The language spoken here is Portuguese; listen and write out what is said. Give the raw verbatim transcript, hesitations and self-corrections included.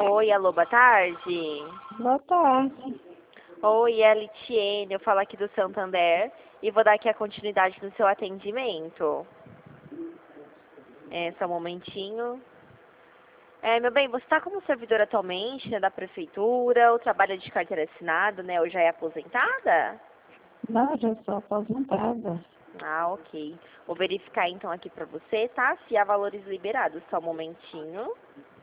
Oi, alô, boa tarde. Boa tarde. Oi, é a Litiene, eu falo aqui do Santander e vou dar aqui a continuidade no seu atendimento. É, só um momentinho. É, meu bem, você está como servidor atualmente, né, da prefeitura, ou trabalha de carteira assinada, né, ou já é aposentada? Não, já sou aposentada. Ah, ok. Vou verificar então aqui pra você, tá? Se há valores liberados, só um momentinho.